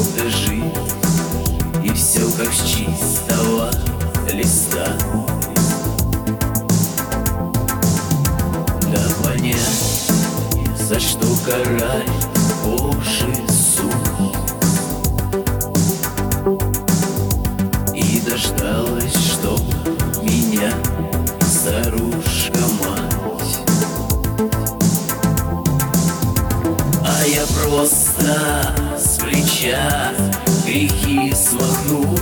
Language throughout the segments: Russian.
годы жить, и все как с чистого листа. Да понять, за что карает Божий суд. И дождалась, чтоб меня старушка-мать. А я просто с плеча грехи смахнул,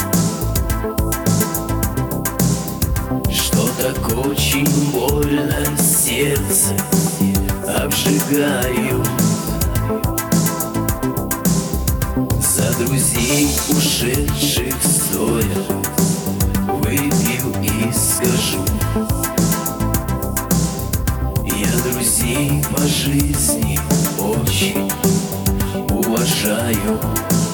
что так очень больно сердце обжигаю. За друзей ушедших стоя выпью и скажу: я друзей по жизни очень уважаю.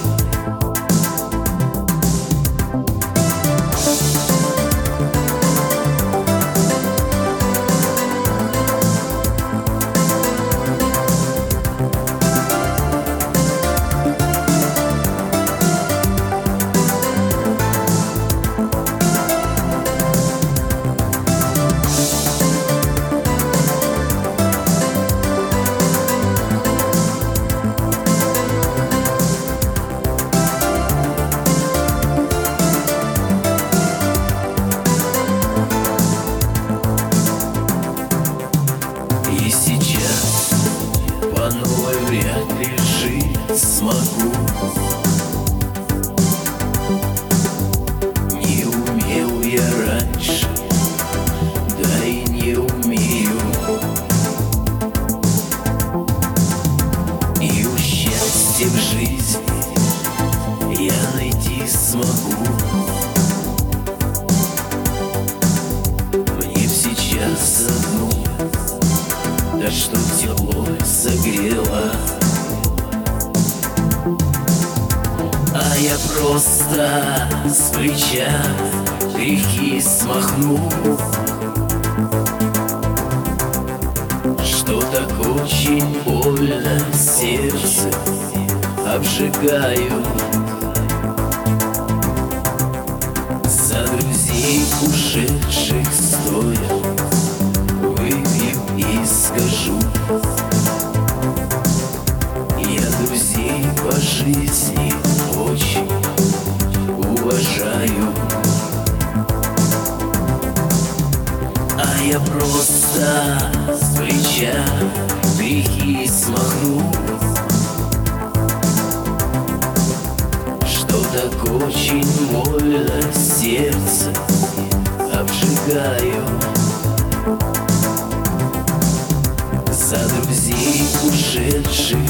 И сейчас по новой вряд ли жить смогу. Не умел я раньше, да и не умею. И у счастья в жизни я найти смогу. Мне б сейчас одну, да что тепло согрело. А я просто с плеча грехи смахнул, что так очень больно сердце обжигаю. За друзей ушедших стоя выпью и скажу: я друзей по жизни очень уважаю. А я просто с плеча грехи смахнул, что так очень больно сердце обжигаю. За друзей ушедших